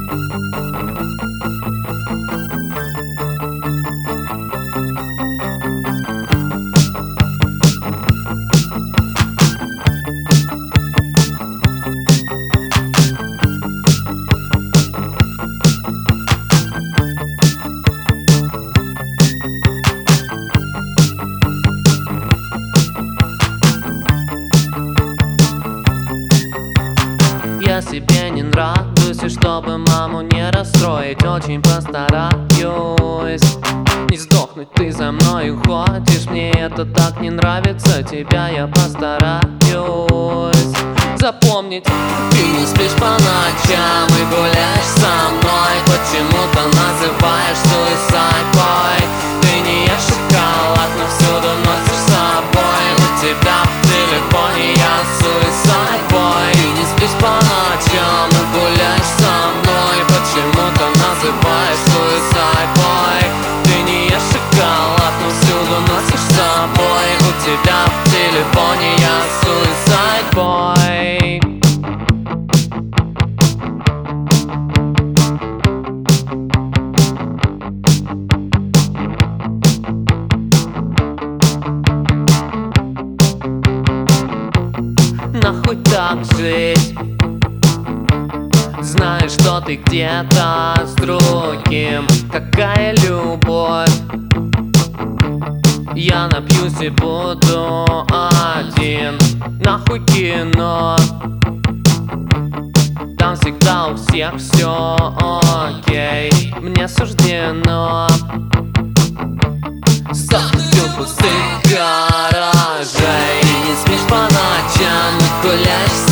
Я себе не нравлюсь, и чтобы маму не расстроить, очень постараюсь не сдохнуть. Ты за мной уходишь, мне это так не нравится. Тебя я постараюсь запомнить. Ты не спишь по ночам и гуляешь со мной, почему-то называешь suicide boy. Ты не ешь шоколад, но всюду носишь с собой. У тебя в телефоне я suicide boy. Ты не спишь по ночам и гуляешь со мной, почему-то называешь suicide boy. Ты не ешь шоколад, но всюду носишь с собой. У тебя в телефоне я suicide boy. Нахуй так жить, знаешь, что ты где-то с другим. Какая любовь? Я напьюсь и буду один. Нахуй кино, там всегда у всех все окей. Мне суждено стать у пустых гаражей. Ты не спишь по ночам, гуляешь